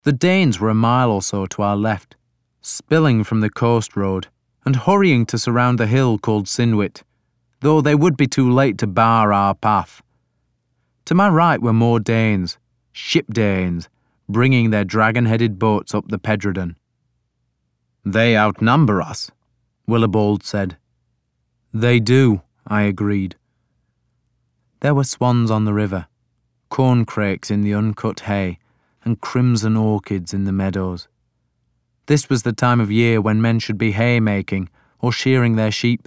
The Danes were a mile or so to our left, spilling from the coast road and hurrying to surround the hill called Sinwit, though they would be too late to bar our path. To my right were more Danes, ship Danes, bringing their dragon-headed boats up the Pedredon. "They outnumber us," Willibald said. "They do," I agreed. There were swans on the river, corncrakes in the uncut hay, and crimson orchids in the meadows. This was the time of year when men should be haymaking or shearing their sheep.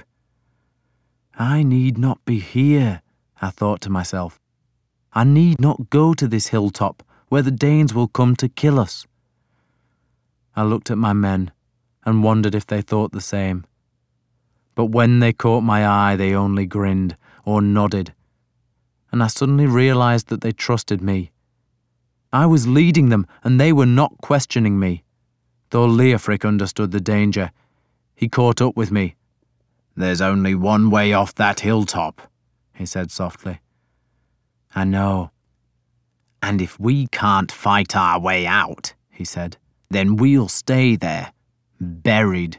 I need not be here, I thought to myself. I need not go to this hilltop where the Danes will come to kill us. I looked at my men and wondered if they thought the same. But when they caught my eye, they only grinned or nodded, and I suddenly realized that they trusted me. I was leading them, and they were not questioning me. Though Leofric understood the danger, he caught up with me. "There's only one way off that hilltop," he said softly. "I know." "And if we can't fight our way out," he said, "then we'll stay there, buried."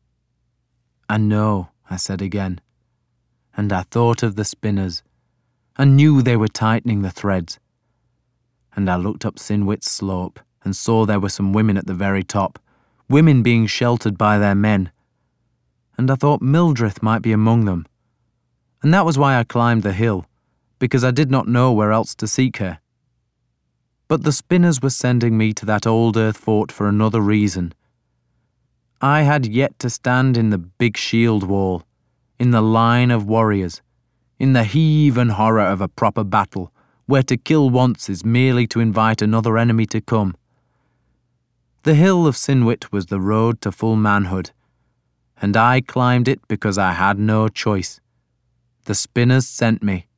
"I know," I said again, and I thought of the spinners, and knew they were tightening the threads. And I looked up Sinwit's slope and saw there were some women at the very top, women being sheltered by their men. And I thought Mildred might be among them. And that was why I climbed the hill, because I did not know where else to seek her. But the spinners were sending me to that old earth fort for another reason. I had yet to stand in the big shield wall, in the line of warriors, in the heave and horror of a proper battle, where to kill once is merely to invite another enemy to come. The hill of Sinwit was the road to full manhood, and I climbed it because I had no choice. The spinners sent me.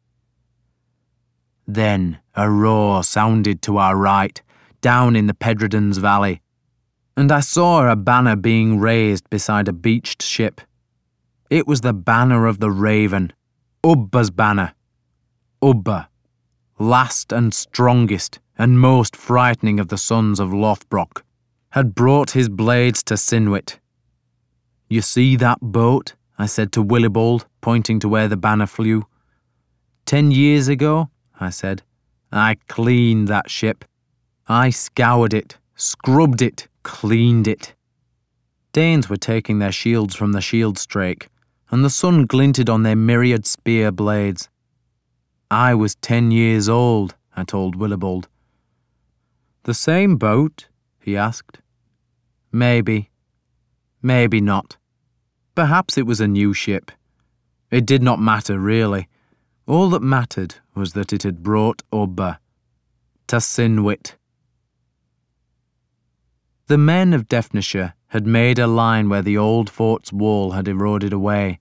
Then a roar sounded to our right, down in the Pedredon's valley, and I saw a banner being raised beside a beached ship. It was the banner of the Raven, Ubba's banner. Ubba, last and strongest and most frightening of the sons of Lothbrok, had brought his blades to Sinwit. "You see that boat?" I said to Willibald, pointing to where the banner flew. 10 years ago, I said, I cleaned that ship. I scoured it, scrubbed it, cleaned it. Danes were taking their shields from the shield strake, and the sun glinted on their myriad spear blades. I was 10 years old, I told Willibald. "The same boat?" he asked. "Maybe. Maybe not. Perhaps it was a new ship. It did not matter, really. All that mattered was that it had brought Ubba to Sinwit." The men of Devonshire had made a line where the old fort's wall had eroded away.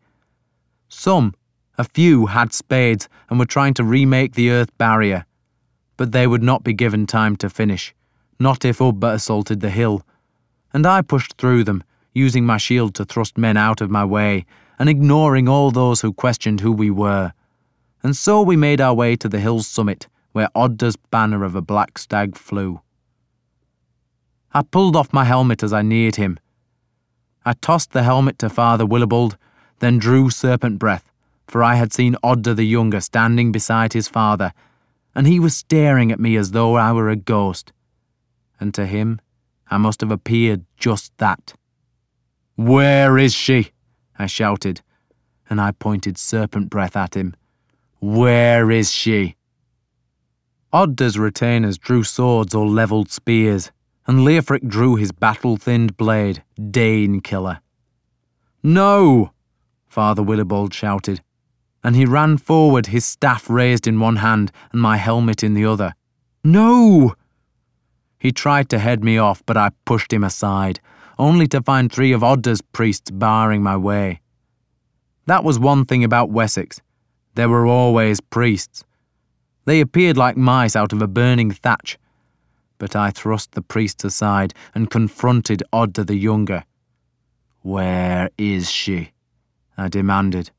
A few had spades and were trying to remake the earth barrier, but they would not be given time to finish, not if Ubba assaulted the hill, and I pushed through them, using my shield to thrust men out of my way, and ignoring all those who questioned who we were. And so we made our way to the hill's summit, where Odda's banner of a black stag flew. I pulled off my helmet as I neared him. I tossed the helmet to Father Willibald, then drew serpent breath, for I had seen Odda the Younger standing beside his father, and he was staring at me as though I were a ghost. And to him, I must have appeared just that. "Where is she?" I shouted, and I pointed serpent breath at him. "Where is she?" Odda's retainers drew swords or levelled spears, and Leofric drew his battle-thinned blade, Dane Killer. "No!" Father Willibald shouted, and he ran forward, his staff raised in one hand and my helmet in the other. "No!" He tried to head me off, but I pushed him aside, only to find 3 of Odda's priests barring my way. That was one thing about Wessex. There were always priests. They appeared like mice out of a burning thatch, but I thrust the priests aside and confronted Odda the Younger. "Where is she?" I demanded.